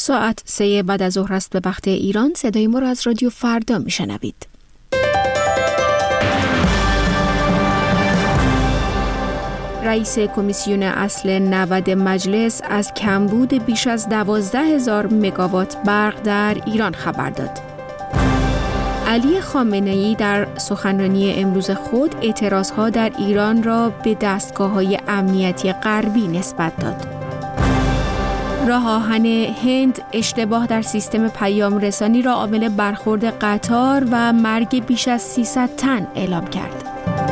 ساعت 3 بعد از ظهر است به وقت ایران. صدای ما را از رادیو فردا میشنوید. رئیس کمیسیون اصل 90 مجلس از کمبود بیش از 12,000 مگاوات برق در ایران خبر داد. علی خامنه‌ای در سخنرانی امروز خود اعتراضها در ایران را به دستگاه‌های امنیتی غربی نسبت داد. راه آهن هند اشتباه در سیستم پیام رسانی را عامل برخورد قطار و مرگ بیش از 300 تن اعلام کرد.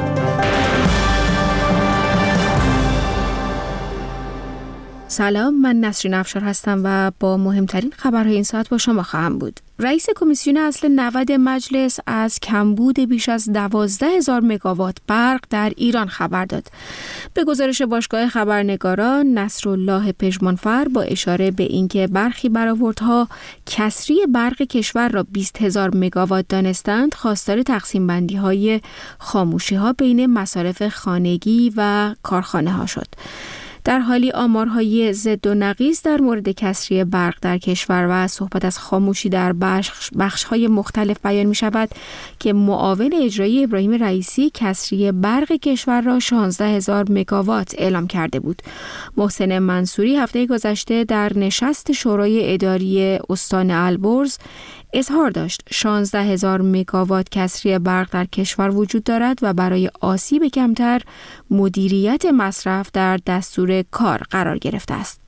سلام، من نسرین افشار هستم و با مهمترین خبرهای این ساعت با شما خواهم بود. رئیس کمیسیون اصل 90 مجلس از کمبود بیش از 12,000 مگاوات برق در ایران خبر داد. به گزارش باشگاه خبرنگاران نصرالله پژمانفر با اشاره به اینکه برخی برآوردها کسری برق کشور را 20,000 مگاوات دانستند، خواستار تقسیم بندی های خاموشی ها بین مصارف خانگی و کارخانه ها شد. در حالی آمارهای ضد و نقیض در مورد کسری برق در کشور و صحبت از خاموشی در بخش‌های مختلف بیان می شود که معاون اجرایی ابراهیم رئیسی کسری برق کشور را 16,000 مگاوات اعلام کرده بود. محسن منصوری هفته گذشته در نشست شورای اداری استان البرز اظهار داشت 16,000 مگاوات کسری برق در کشور وجود دارد و برای آسیب کمتر مدیریت مصرف در دستور کار قرار گرفته است.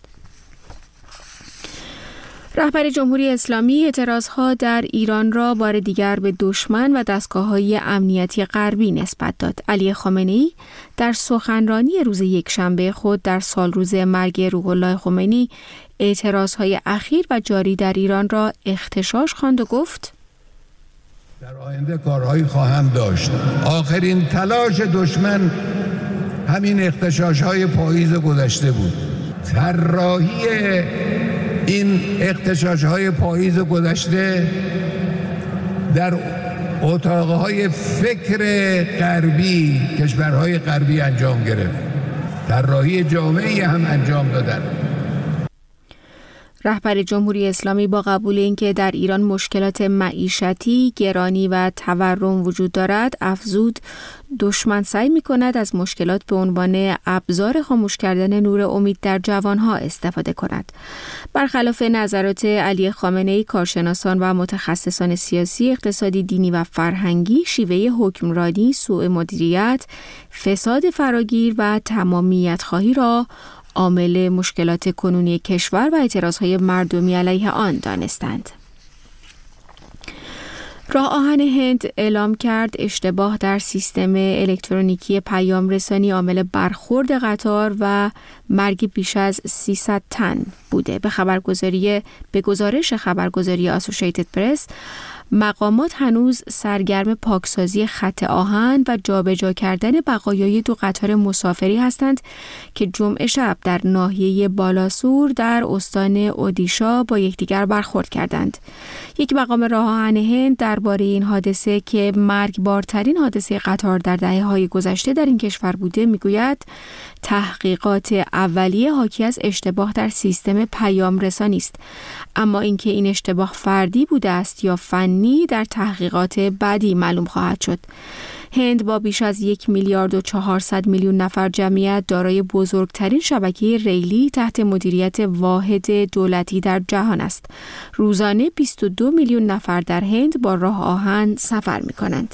رهبر جمهوری اسلامی اعتراضها در ایران را بار دیگر به دشمن و دستگاه‌های امنیتی غربی نسبت داد. علی خامنه‌ای در سخنرانی روز یکشنبه خود در سالروز مرگ روح الله خمینی اعتراضهای اخیر و جاری در ایران را اغتشاش خواند و گفت: در آینده کارهایی خواهم داشت. آخرین تلاش دشمن همین اغتشاش‌های پاییز گذشته بود. طراحی این اغتشاش‌های پاییز گذشته در اتاقهای فکر غربی، کشورهای غربی انجام گرفت. طراحی جامعی هم انجام دادن. رهبر جمهوری اسلامی با قبول اینکه در ایران مشکلات معیشتی، گرانی و تورم وجود دارد، افزود دشمن سعی می‌کند از مشکلات به عنوان ابزار خاموش کردن نور امید در جوانها استفاده کند. برخلاف نظرات علی خامنه‌ای، کارشناسان و متخصصان سیاسی، اقتصادی، دینی و فرهنگی شیوه حکمرانی، سوء مدیریت، فساد فراگیر و تمامیت خواهی را عامل مشکلات کنونی کشور و اعتراضهای مردمی علیه آن دانستند. راه آهن هند اعلام کرد اشتباه در سیستم الکترونیکی پیام رسانی عامل برخورد قطار و مرگ بیش از 300 تن بوده. به گزارش خبرگزاری آسوشیتد پرس، مقامات هنوز سرگرم پاکسازی خط آهن و جابجا کردن بقایای 2 قطار مسافری هستند که جمعه شب در ناحیه بالاسور در استان اودیشا با یکدیگر برخورد کردند. یک مقام راه آهن هند درباره این حادثه که مرگبارترین حادثه قطار در دهه‌های گذشته در این کشور بوده میگوید تحقیقات اولیه حاکی از اشتباه در سیستم پیام رسانی است، اما اینکه این اشتباه فردی بوده است یا فنی در تحقیقات بعدی معلوم خواهد شد. هند با بیش از 1,400,000,000 نفر جمعیت دارای بزرگترین شبکه ریلی تحت مدیریت واحد دولتی در جهان است. روزانه 22 میلیون نفر در هند با راه آهن سفر می کنند.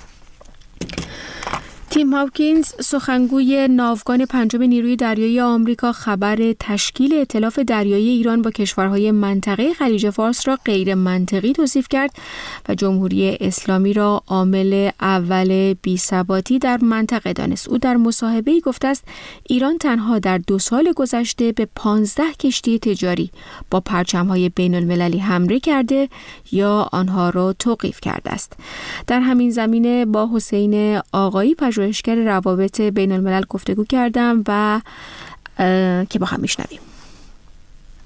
تیم هاپکینز، سخنگوی ناوگان 5 نیروی دریایی آمریکا، خبر تشکیل ائتلاف دریایی ایران با کشورهای منطقه خلیج فارس را غیر منطقی توصیف کرد و جمهوری اسلامی را عامل اول بی‌ثباتی در منطقه دانست. او در مصاحبه‌ای گفته است ایران تنها در 2 سال گذشته به 15 کشتی تجاری با پرچم‌های بین‌المللی حمله کرده یا آنها را توقیف کرده است. در همین زمینه با حسین آقایی، پژوهشگر روابط بین الملل، گفتگو کردم و که با هم میشنویم.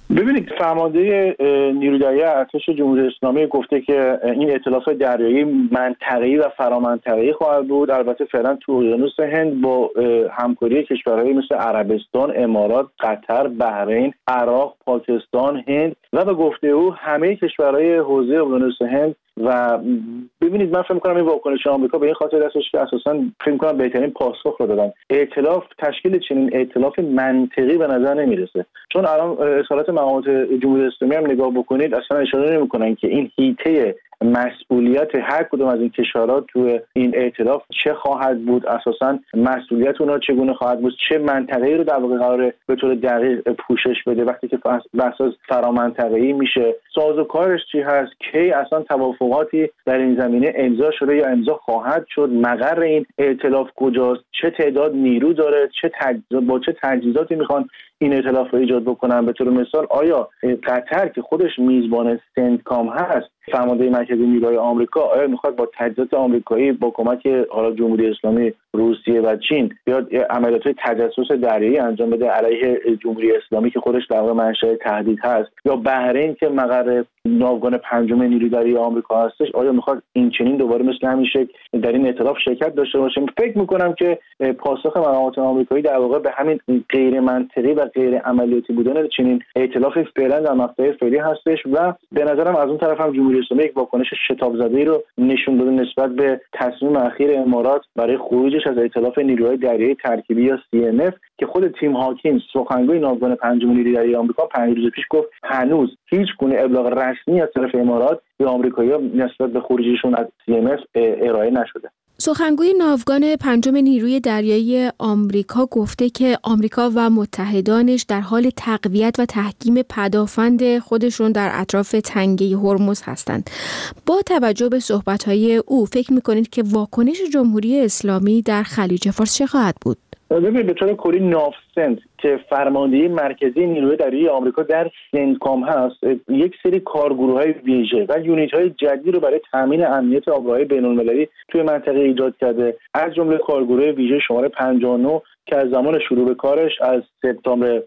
ببینید، فرمانده نیروی دریایی ارتش جمهوری اسلامی گفته که این ائتلاف دریایی منطقه‌ای و فرامنطقه‌ای خواهد بود. البته فعلا تو اقیانوس هند با همکاری کشورهای مثل عربستان، امارات، قطر، بحرین، عراق، پاکستان، هند و به گفته او همه کشورهای حوزه اقیانوس هند. و ببینید، من فکر می‌کنم این واکنش آمریکا به این خاطر هستش که اساساً فکر می‌کنم بهترین پاسخ رو دادن. ائتلاف، تشکیل چنین ائتلاف منطقی به نظر نمیرسه، چون الان اظهارات مقامات جمهوری اسلامی هم نگاه بکنید اصلا اشاره نمی‌کنن که این هیته مسئولیت هر کدوم از این کشورها تو این ائتلاف چه خواهد بود، اساساً مسئولیت اونها چگونه خواهد بود، چه منطقه‌ای رو در واقع قراره به طور دقیق پوشش بده وقتی که بحث از فرامنطقه‌ای میشه، سازوکارش چی هست، کی اصلا توافقاتی در این زمینه امضا شده یا امضا خواهد شد، مقر این ائتلاف کجاست، چه تعداد نیرو داره، با چه تجهیزاتی میخوان این ائتلاف رو ایجاد بکنن. به طور مثال آیا قطر که خودش میزبان سنتکام هست، فرمانده مرکزی نیروهای آمریکا، آیا میخواد با تجهیزات آمریکایی با کمک حالا جمهوری اسلامی، روسیه و چین بیاد عملیات تجسس دریایی انجام بده علیه جمهوری اسلامی که خودش در واقع منشأ تهدید هست، یا بحرین که مقر ناوگان پنجم نیروی دریایی آمریکا هستش، آیا میخواد این چنین دوباره مثل همین شکل در این ائتلاف شرکت داشته باشه؟ فکر میکنم که پاسخ مقامات آمریکایی در واقع به همین غیر منطقی و غیر عملیاتی بودن چنین ائتلافی فعلا در مقطع فعلی هستش و به نظرم از اون طرف هم جمهوری اسلامی یک واکنش شتاب زده‌ای رو نشون داده نسبت به تصمیم اخیر امارات برای خروجش از ائتلاف نیروهای دریایی ترکیبی یا CNF که خود تیم هاکینز، سخنگوی ناوگان پنجم نیروی دریایی آمریکا 5 روز پیش گفت هنوز هیچ گونه ابلاغ رسمی از طرف امارات یا آمریکایی‌ها نسبت به خروجشون از CNF ارائه نشده. سخنگوی ناوگان پنجم نیروی دریایی آمریکا گفته که آمریکا و متحدانش در حال تقویت و تحکیم پدافند خودشون در اطراف تنگه هرمز هستند. با توجه به صحبت‌های او فکر می‌کنید که واکنش جمهوری اسلامی در خلیج فارس چه خواهد بود؟ ببینید، به طور کلی ناوسنت که فرماندهی مرکزی نیروی دریایی آمریکا در سنتکام هست، یک سری کارگروه‌های ویژه و یونیت‌های جدید رو برای تامین امنیت آبراهای بین‌المللی توی منطقه ایجاد کرده، از جمله کارگروه ویژه شماره 59 که از زمان شروع به کارش از سپتامبر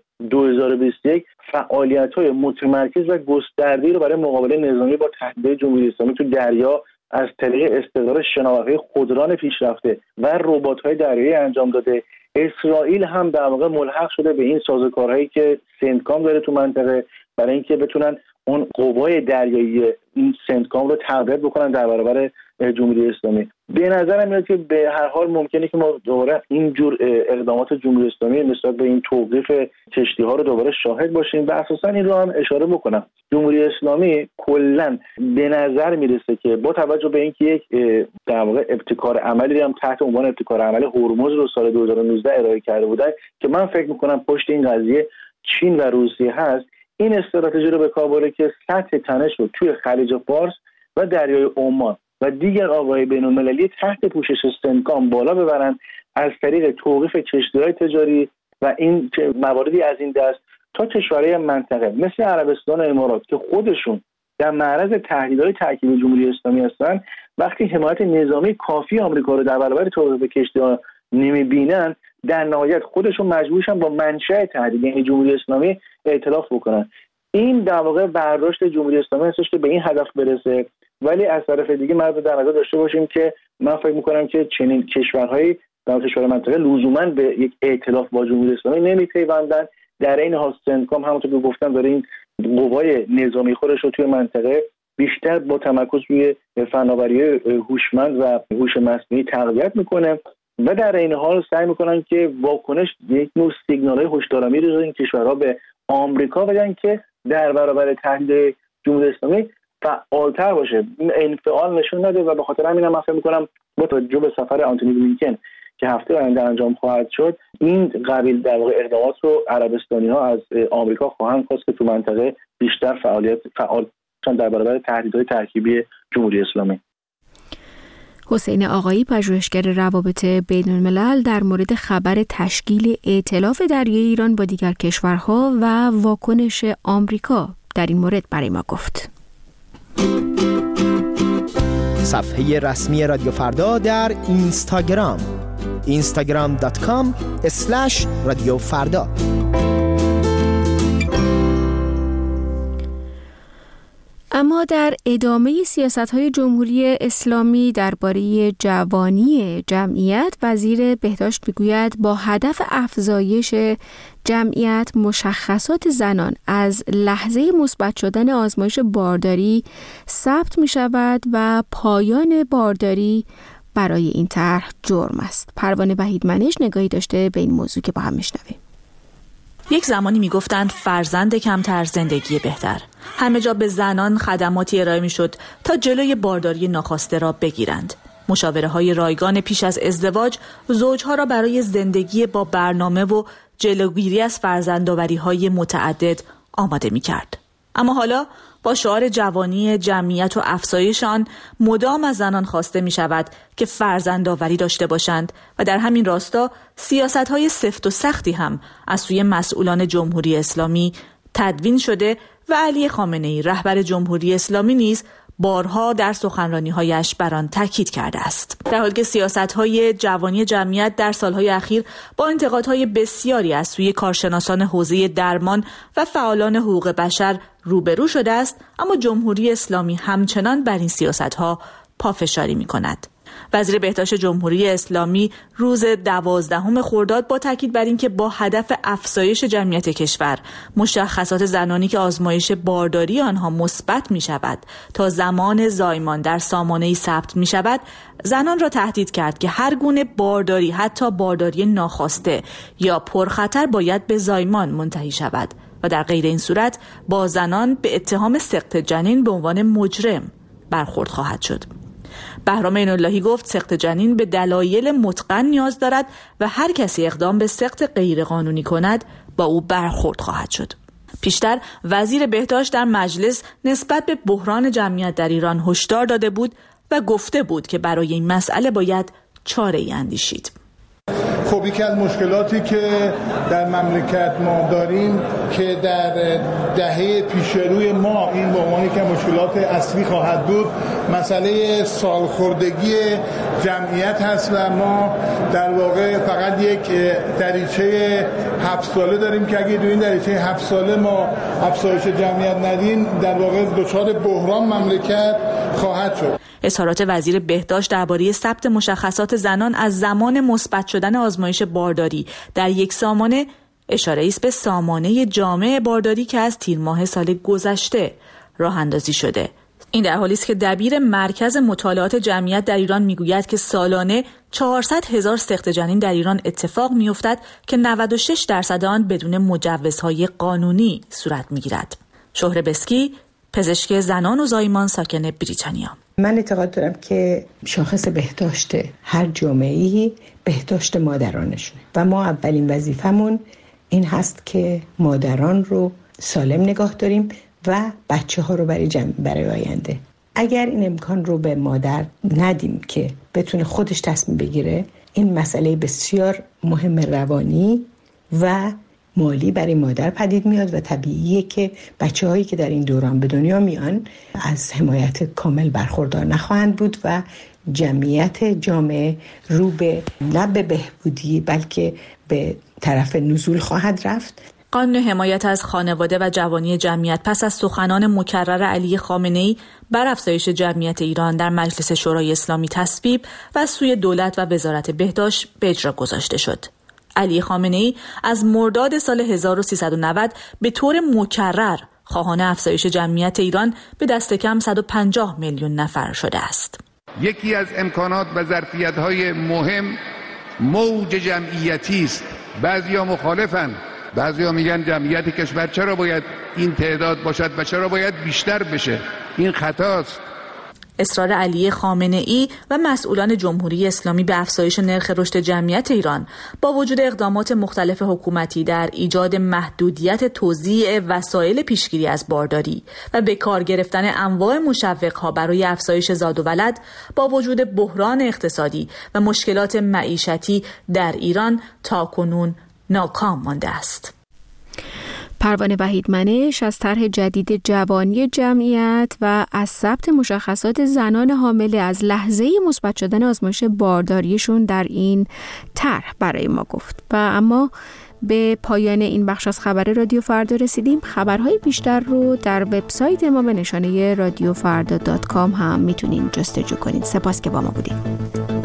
2021 فعالیت‌های متمرکز و گسترده‌ای رو برای مقابله نظامی با تهدید جمهوری اسلامی تو دریا از طریق استقرار شناورهای خودران پیشرفته و ربات‌های دریایی انجام داده. اسرائیل هم در واقع ملحق شده به این سازوکارهایی که سنتکام داره تو منطقه برای اینکه بتونن اون قوای دریایی این سنتکام رو تقویت بکنن در برابر جمهوری اسلامی. به نظرم میاد که به هر حال ممکنه که ما دوباره این جور اقدامات جمهوری اسلامی نسبت به این توقیف کشتی‌ها رو دوباره شاهد باشیم و اساسا این رو هم اشاره بکنم. جمهوری اسلامی کلاً به نظر میرسه که با توجه به اینکه یک در واقع ابتکار عملی هم تحت عنوان ابتکار عملی هرمز رو سال 2019 ارائه کرده بودن که من فکر می‌کنم پشت این قضیه چین و روسیه هست، این استراتژی رو به کار برده که سطح تنش رو توی خلیج فارس و دریای عمان و دیگر آبهای بین‌المللی تحت پوشش سنتکام بالا ببرن از طریق توقیف کشتی‌های تجاری و این مواردی از این دست تا کشورهای منطقه مثل عربستان و امارات که خودشون در معرض تهدیدهای ترکیبی جمهوری اسلامی هستن، وقتی حمایت نظامی کافی آمریکا رو در برابر توقیف کشتی‌ها نمی‌بینن، در نهایت خودشون مجبورشن با منشأ تهدید یعنی جمهوری اسلامی ائتلاف بکنن. این در واقع برداشت جمهوری اسلامی هستش که به این هدف برسه، ولی از طرف دیگه ما در نظر داشته باشیم که من فکر می‌کنم که چنین کشورهایی در کشور منطقه لزوما به یک ائتلاف با جمهوری اسلامی نمی‌پیوندن. در این حال سنتکام همونطور که گفتم داره این قوای نظامی خودش رو توی منطقه بیشتر با تمرکز روی فناوری هوشمند و هوش مصنوعی تقویت میکنه و در این حال سعی میکنن که واکنش یک نوع سیگنال‌های هشدارآمیزی رو این کشورها به آمریکا بدن که در برابر تهدید جمهوری اسلامی فعالتر باشه. این انفعال نشون نده و به خاطر همین من فکر میکنم با توجه به سفر آنتونی بلینکن که هفته آینده انجام خواهد شد، این قبیل در واقع اقدامات رو عربستانی‌ها از آمریکا خواهند خواست که تو منطقه بیشتر فعال در برابر تهدیدهای ترکیبی جمهوری اسلامی. حسین آقایی، پژوهشگر روابط بین‌الملل، در مورد خبر تشکیل ائتلاف دریایی ایران با دیگر کشورها و واکنش آمریکا در این مورد برای ما گفت. صفحه رسمی رادیو فردا در اینستاگرام instagram.com/رادیو فردا. اما در ادامه سیاست‌های جمهوری اسلامی درباره جوانی جمعیت، وزیر بهداشت میگوید با هدف افزایش جمعیت مشخصات زنان از لحظه مثبت شدن آزمایش بارداری ثبت می‌شود و پایان بارداری برای این طرح جرم است. پروانه وحیدمنش نگاهی داشته به این موضوع که با هم میشنویم. یک زمانی میگفتند فرزند کمتر زندگی بهتر. همه جا به زنان خدماتی ارائه میشد تا جلوی بارداری ناخواسته را بگیرند. مشاوره‌های رایگان پیش از ازدواج زوجها را برای زندگی با برنامه و جلوگیری از فرزندآوری‌های متعدد آماده می‌کرد. اما حالا با شعار جوانی جمعیت و افزایش آن مدام از زنان خواسته می شود که فرزندآوری داشته باشند و در همین راستا سیاست‌های سفت و سختی هم از سوی مسئولان جمهوری اسلامی تدوین شده و علی خامنه‌ای رهبر جمهوری اسلامی نیز بارها در سخنرانی‌هایش بر آن تاکید کرده است. در حالی که سیاست‌های جوانی جمعیت در سال‌های اخیر با انتقادهای بسیاری از سوی کارشناسان حوزه درمان و فعالان حقوق بشر روبرو شده است، اما جمهوری اسلامی همچنان بر این سیاست‌ها پافشاری می‌کند. وزیر بهداشت جمهوری اسلامی روز 12 خرداد با تاکید بر اینکه با هدف افزایش جمعیت کشور مشخصات زنانی که آزمایش بارداری آنها مثبت می شود تا زمان زایمان در سامانه‌ای ثبت می شود، زنان را تهدید کرد که هر گونه بارداری، حتی بارداری ناخواسته یا پرخطر، باید به زایمان منتهی شود و در غیر این صورت با زنان به اتهام سقط جنین به عنوان مجرم برخورد خواهد شد. بهرام عین‌اللهی گفت سقط جنین به دلایل متقن نیاز دارد و هر کسی اقدام به سقط غیرقانونی کند با او برخورد خواهد شد. پیشتر وزیر بهداشت در مجلس نسبت به بحران جمعیت در ایران هشدار داده بود و گفته بود که برای این مسئله باید چاره‌ای اندیشید. خب یکی از مشکلاتی که در مملکت ما داریم که در دهه پیش روی ما این به عنوان که مشکلات اصلی خواهد بود، مسئله سالخوردگی جمعیت هست و ما در واقع فقط یک دریچه 7 ساله داریم که اگه این دریچه 7 ساله ما افزایش جمعیت ندیم، در واقع دچار بحران مملکت خواهد شد. اظهارات وزیر بهداشت درباره ثبت مشخصات زنان از زمان مثبت شدن آزمایش بارداری در یک سامانه اشاره است به سامانه جامع بارداری که از تیر ماه سال گذشته راه اندازی شده. این در حالی است که دبیر مرکز مطالعات جمعیت در ایران میگوید که سالانه 400,000 سقط جنین در ایران اتفاق میافتد که 96% آن بدون مجوزهای قانونی صورت میگیرد. شهره بسکی، پزشک زنان و زایمان ساکن بریتانیا: من اعتقاد دارم که شاخص بهداشت هر جامعه‌ای بهداشت مادرانشونه و ما اولین وظیفمون این هست که مادران رو سالم نگاه داریم و بچه‌ها رو برای آینده. اگر این امکان رو به مادر ندیم که بتونه خودش تصمیم بگیره، این مسئله بسیار مهم روانی و مالی برای مادر پدید میاد و طبیعیه که بچه‌هایی که در این دوران به دنیا میان از حمایت کامل برخوردار نخواهند بود و جمعیت جامعه رو به نه به بهبودی بلکه به طرف نزول خواهد رفت. قانون حمایت از خانواده و جوانی جمعیت پس از سخنان مکرر علی خامنه‌ای بر افزایش جمعیت ایران در مجلس شورای اسلامی تصویب و از سوی دولت و وزارت بهداشت به اجرا گذاشته شد. علی خامنه‌ای از مرداد سال 1390 به طور مکرر خواهان افزایش جمعیت ایران به دست کم 150 میلیون نفر شده است. یکی از امکانات و ظرفیت‌های مهم موج جمعیتی است. بعضیا مخالفن، بعضیا میگن جمعیت کشور چرا باید این تعداد باشد و چرا باید بیشتر بشه. این خطاست. اصرار علی خامنه‌ای و مسئولان جمهوری اسلامی به افزایش نرخ رشد جمعیت ایران با وجود اقدامات مختلف حکومتی در ایجاد محدودیت توزیع وسایل پیشگیری از بارداری و به کار گرفتن انواع مشوق‌ها برای افزایش زاد و ولد، با وجود بحران اقتصادی و مشکلات معیشتی در ایران تاکنون ناکام مانده است. پروانه وحیدمنش از طرح جدید جوانی جمعیت و از ثبت مشخصات زنان حامله از لحظه مثبت شدن آزمایش بارداریشون در این طرح برای ما گفت. و اما به پایان این بخش از خبر رادیو فردا رسیدیم. خبرهای بیشتر رو در وبسایت ما به نشانه radiofarda.com هم میتونین جستجو کنید. سپاس که با ما بودید.